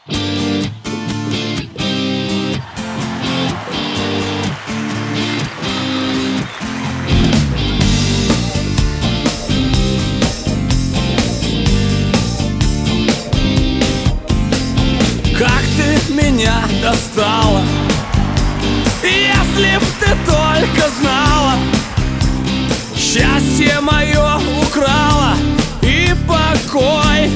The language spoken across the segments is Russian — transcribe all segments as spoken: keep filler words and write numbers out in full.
Как ты меня достала, если б ты только знала, счастье мое украла и покой.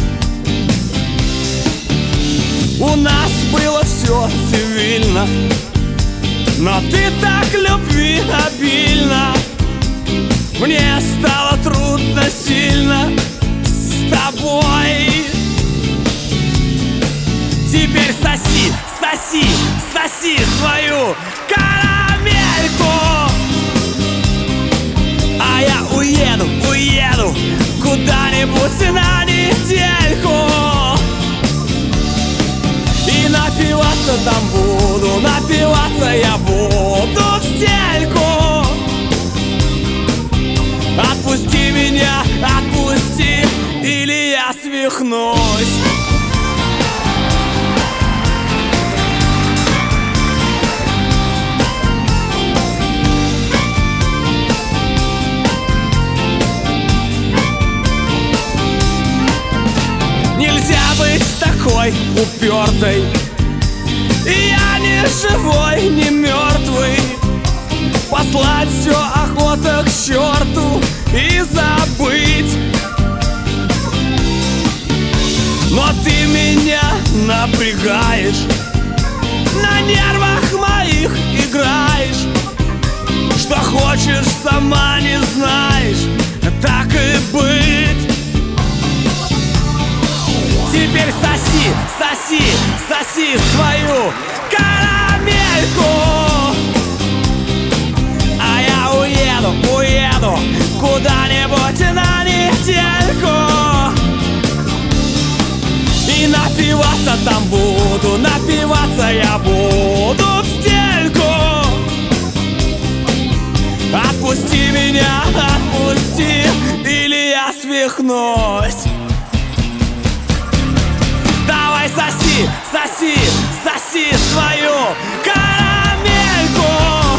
У нас было все цивильно, но ты так любви обильно. Мне стало трудно сильно с тобой. Теперь соси, соси, соси свою карамельку, а я уеду, уеду куда-нибудь на недельку. И напиваться там буду, напиваться я буду в стельку. Отпусти меня, отпусти, или я свихнусь. Нельзя быть такой упертой, я не живой, не мертвый. Послать все охота к черту и забыть. Но ты меня напрягаешь, на нервах моих играешь. Что хочешь, сама не знаешь, так и быть. Теперь соси, соси, соси свою карамельку, а я уеду, уеду куда-нибудь на недельку. И напиваться там буду, напиваться я буду в стельку. Отпусти меня, отпусти, или я свихнусь. Давай соси, соси, соси свою карамельку,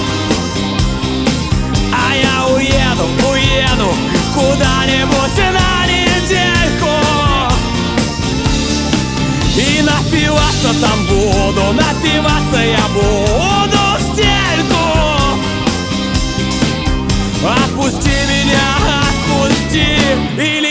а я уеду, уеду куда-нибудь на недельку. И напиваться там буду, напиваться я буду в стельку. Отпусти меня, отпусти, или